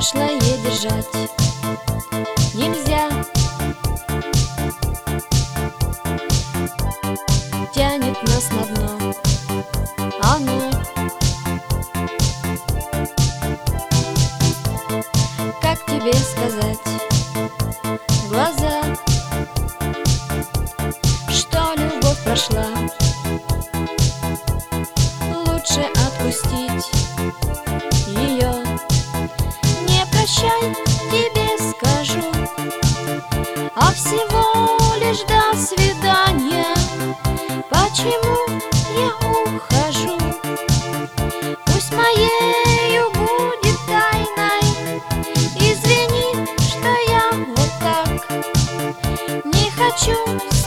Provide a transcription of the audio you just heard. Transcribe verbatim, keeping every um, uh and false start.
прошлое держать нельзя. Тянет нас на дно оно. Как тебе сказать в глаза, что любовь прошла? Лучше отпустить ее. Не прощай, тебе скажу, а всего лишь до свидания. Почему я ухожу? Пусть моею будет тайной. Извини, что я вот так не хочу